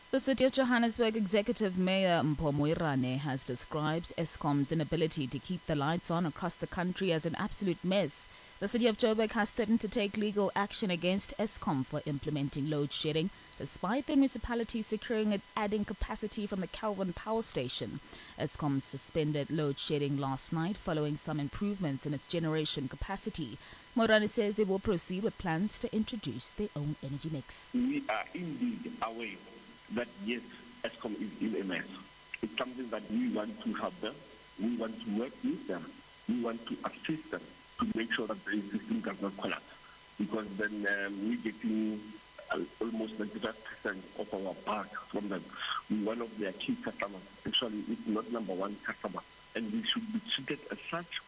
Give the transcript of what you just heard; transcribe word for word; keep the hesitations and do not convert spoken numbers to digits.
The City of Johannesburg Executive Mayor Mpho Moerane has described Eskom's inability to keep the lights on across the country as an absolute mess. The City of Joburg has threatened to take legal action against Eskom for implementing load shedding, despite the municipality securing and adding capacity from the Calvin Power Station. Eskom suspended load shedding last night following some improvements in its generation capacity. Moerane says they will proceed with plans to introduce their own energy mix. We are indeed aware that yes, Eskom is in a mess. It's something that we want to help them. We want to work with them. We want to assist them to make sure that the system does not collapse. Because then um, we're getting uh, almost ninety-five percent of our part from them. We're one of their key customers. Actually, it's not number one customer. And we should be treated as such.